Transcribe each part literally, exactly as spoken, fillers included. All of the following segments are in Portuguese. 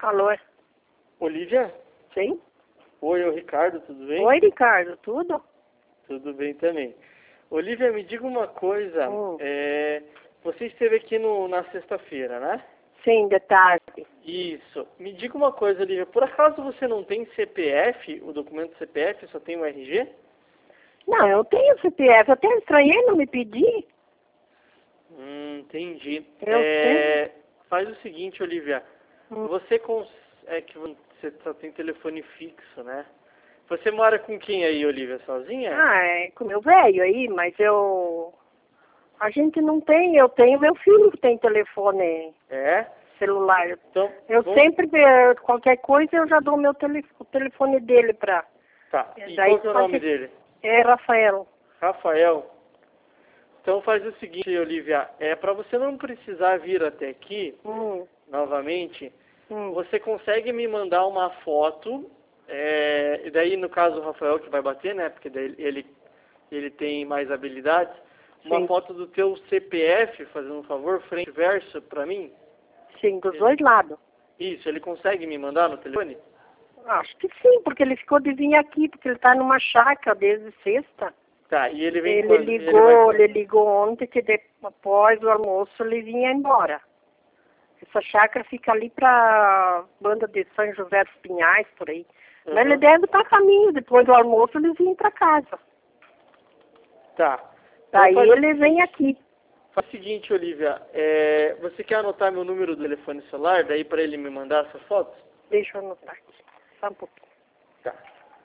Alô? Olivia? Sim? Oi, é o Ricardo, tudo bem? Oi, Ricardo, tudo? Tudo bem também. Olivia, me diga uma coisa. Hum. É, você esteve aqui no, na sexta-feira, né? Sim, de tarde. Isso. Me diga uma coisa, Olivia. Por acaso você não tem C P F, o documento C P F, só tem o R G? Não, eu tenho C P F, eu até estranhei não me pedir. Hum, entendi. Eu É, faz o seguinte, Olivia. Hum. Você cons... é que você só tem telefone fixo, né? Você mora com quem aí, Olivia? Sozinha? Ah, é com meu velho aí, mas eu... A gente não tem, eu tenho meu filho que tem telefone É? celular. Então, Eu vamos- sempre, eh, qualquer coisa, eu já dou meu tele, o telefone dele pra... Tá. E Daí qual que é o pode- nome dele? É Rafael. Rafael. Então faz o seguinte, Olivia. É para você não precisar vir até aqui Hum, novamente. hum. Você consegue me mandar uma foto? É, e daí no caso o Rafael que vai bater, né? Porque daí ele ele tem mais habilidades. Uma Sim. foto do teu C P F, fazendo um favor, frente e verso para mim. Sim, dos dois lados. Isso, ele consegue me mandar no telefone? Acho que sim, porque ele ficou de vir aqui, porque ele tá numa chácara desde sexta. Tá. E ele vem Ele quando? ligou, vai... ele ligou ontem que de, após o almoço ele vinha embora. Essa chácara fica ali pra banda de São José dos Pinhais, por aí. Uhum. Mas ele deve estar a caminho, depois do almoço ele vinha pra casa. Tá. Daí Então, faz- ele vem aqui. Faz o seguinte, Olivia, é, você quer anotar meu número do telefone celular, daí para ele me mandar essa foto? Deixa eu anotar aqui, só um pouquinho. Tá.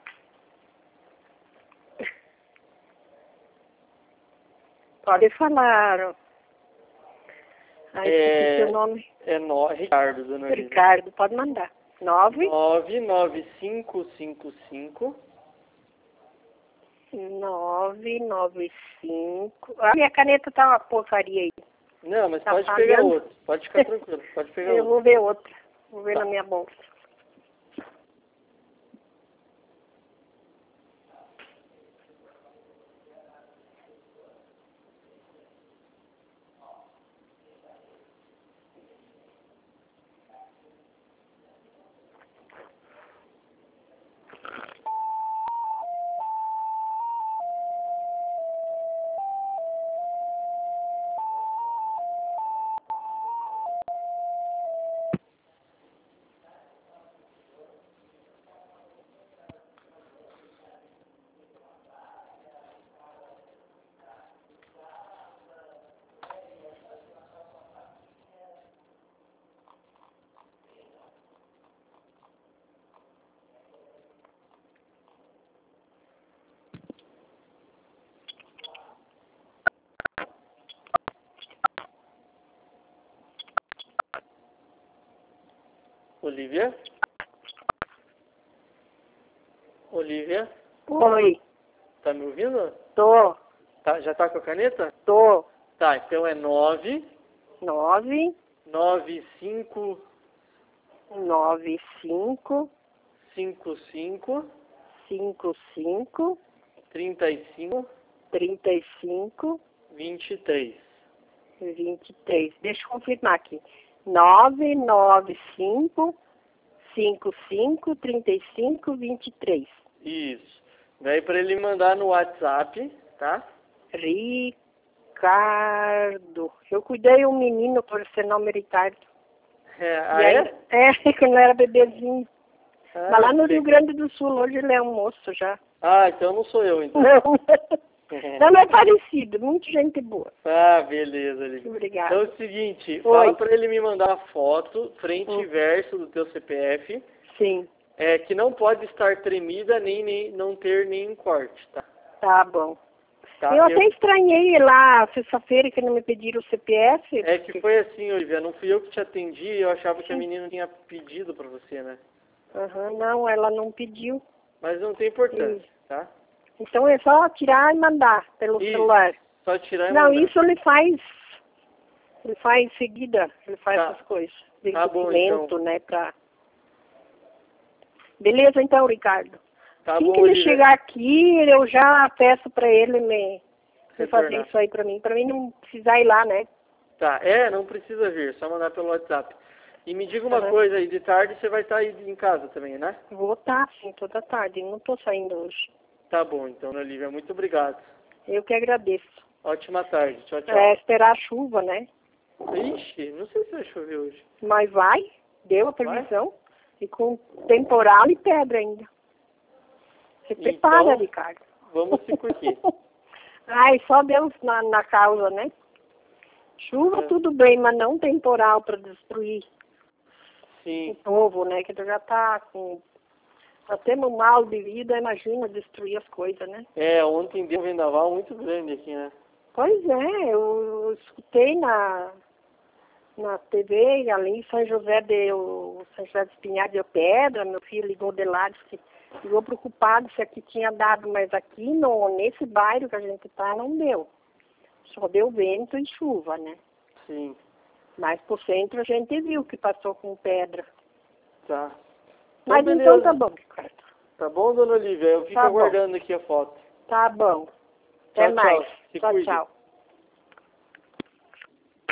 Pode falar. Ai, É- esqueci seu nome. É no, Ricardo, dona Olivia. Ricardo, pode mandar. Nove, nove nove cinco cinco cinco. nove, nove, cinco. A minha caneta tá uma porcaria aí. Não, mas Tá pode pegar falhando? outro. Pode ficar tranquilo, pode pegar Eu outro. vou ver outra. Vou ver Tá. na minha bolsa. Olivia? Olivia? Oi, Tá me ouvindo? tô, Tá, já tá com a caneta? tô. Tá, então é nove Nove, nove cinco nove, cinco, cinco cinco cinco, cinco, trinta e cinco trinta e cinco, vinte e três. vinte e três. Deixa eu confirmar aqui. Nove, nove, cinco, cinco, cinco, trinta e cinco, vinte e três. Isso. Daí para ele mandar no WhatsApp, tá? Ricardo. Eu cuidei um menino por ser nome Ricardo. É, E ah, aí, é? é, quando eu era bebezinho. Ah, Mas lá no que Rio legal. Grande do Sul, hoje ele é um moço já. Ah, então não sou eu, então. Não, não é parecido, muito gente boa. Ah, beleza, Olivia. Obrigada. Então é o seguinte, Oi. fala para ele me mandar a foto, frente Hum. e verso do teu C P F, Sim, é, que não pode estar tremida nem, nem não ter nenhum corte, tá? tá bom. Tá? Eu até estranhei lá, sexta-feira, que não me pediram o C P F. É que foi assim, Olivia, não fui eu que te atendi, eu achava que a Sim. menina tinha pedido para você, né? Aham, não, ela não pediu. Mas não tem importância, tá? Então é só tirar e mandar pelo Isso. celular. Só tirar e Não, mandar. isso ele faz. Ele faz em seguida, ele faz Tá. essas coisas. De Tá bom, documento, então. né, pra... Beleza, então, Ricardo. Tá Assim bom, que ele Olivia. chegar aqui, eu já peço pra ele me, me fazer Retornar. isso aí pra mim. Pra mim não precisar ir lá, né? Tá, é, não precisa vir, só mandar pelo WhatsApp. E me diga uma Uhum. coisa aí, de tarde você vai estar aí em casa também, né? Vou estar, sim, toda tarde. Não estou saindo hoje. Tá bom, então, Dona Olívia, muito obrigado. Eu que agradeço. Ótima tarde. Tchau, tchau. É esperar a chuva, né? Ixi, não sei se vai chover hoje. Mas vai, deu a previsão. E com temporal e pedra ainda. Se prepara, Então, Ricardo. vamos se curtir. Ai, só Deus na, na causa, né? Chuva É. tudo bem, mas não temporal para destruir Sim. o povo, né? Que já tá com... Tá tendo mal de vida, imagina destruir as coisas, né? É, ontem deu um vendaval muito grande aqui, né? Pois é, eu escutei na, na T V, ali em São José deu, São José de Espinhar deu pedra, meu filho ligou de lá, disse que ficou preocupado se aqui tinha dado, mas aqui no, nesse bairro que a gente tá não deu. Só deu vento e chuva, né? Sim. Mas por centro a gente viu que passou com pedra. Tá. Então, Mas beleza. então tá bom, Ricardo. Tá bom, Dona Olívia? Eu fico Tá bom. aguardando aqui a foto. Tá bom. Até Tchau, mais. tchau. Se Tchau, cuide. tchau.